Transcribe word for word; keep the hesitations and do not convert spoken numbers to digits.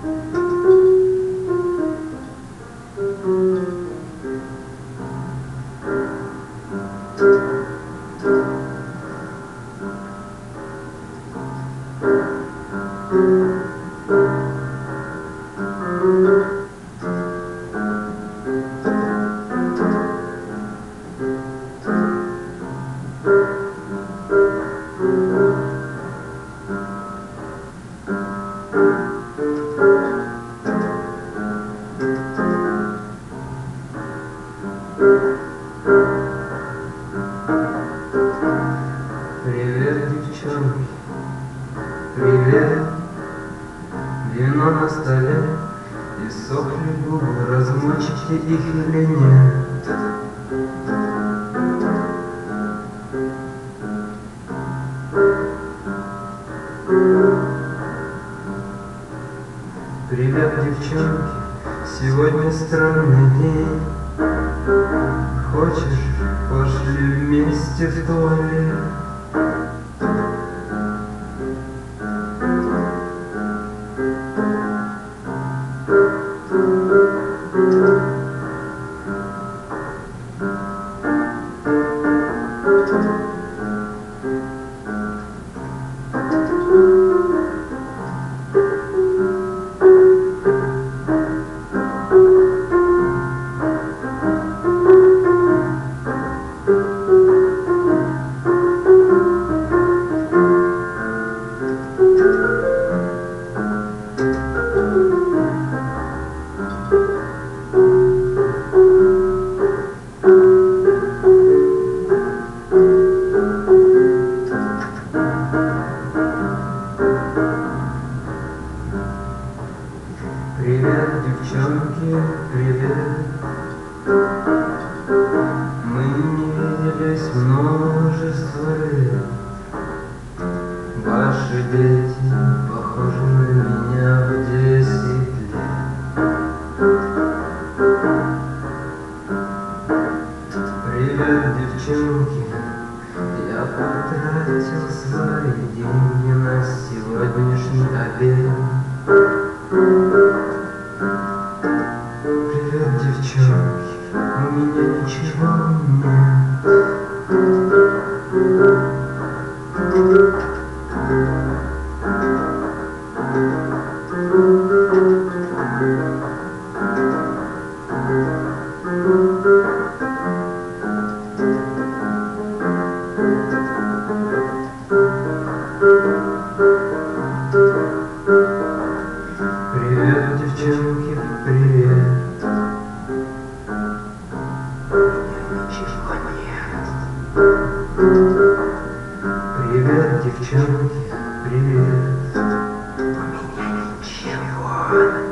Привет, девчонки, привет. Вино на столе и сохли губы, размочите их или нет? Привет, девчонки, сегодня странный день. Хочешь, пошли вместе в туалет? Привет, девчонки, привет. Мы не виделись множество лет. Ваши дети похожи на меня в десять лет. Привет, девчонки, я потратил свои деньги на сегодняшний обед. Привет, девчонки, у меня ничего нет. Привет, девчонки, привет. Ничего нет. Привет, девчонки, привет. У меня ничего.